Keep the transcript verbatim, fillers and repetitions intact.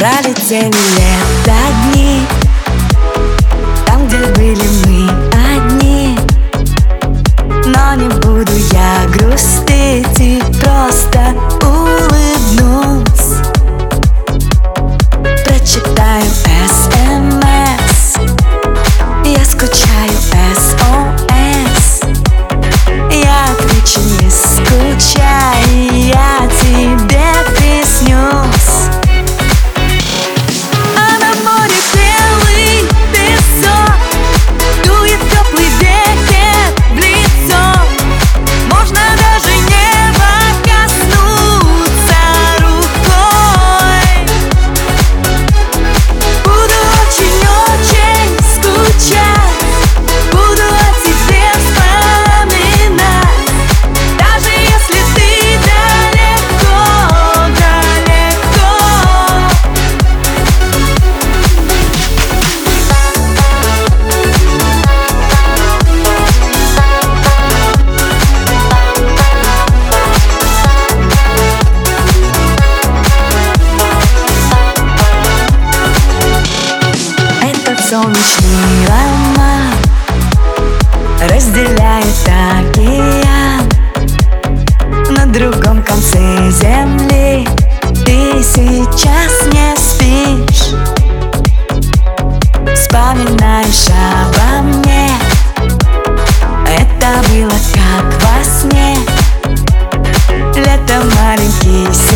Пролетели лето дни, там, где были мы одни. Но не буду я грустить и просто улыбнусь. Прочитаю эс эм эс, я скучаю эс о эс. Я отвечу: не скучай, я тебе приснюсь. Солнечный роман разделяет океан. На другом конце земли ты сейчас не спишь. Вспоминаешь обо мне, это было как во сне. Лето, маленький